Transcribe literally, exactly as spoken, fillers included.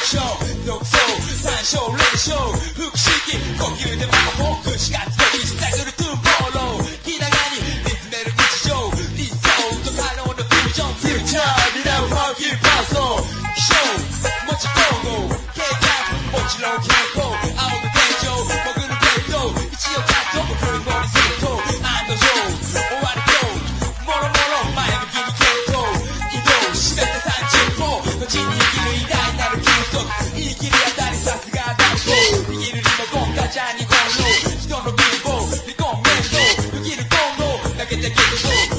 ション独走三勝連勝腹式呼吸でもフォークしかつこぎスタグルトゥーボーロー気長に見つめる日常理想と可能なフュージョンフューチャー担うファンキーパーソン気象持ち行動経験もちろん健康青の天井潜るゲート一応カットもフルボディセット案の定終わるともろもろ前向きに検討移動締めてさんじゅっぽん後に生きる偉大なる休息言い切り当たりさすが大砲握るリモコンガチャ日本の人の貧乏離婚面倒生きる今後投げてけるぞ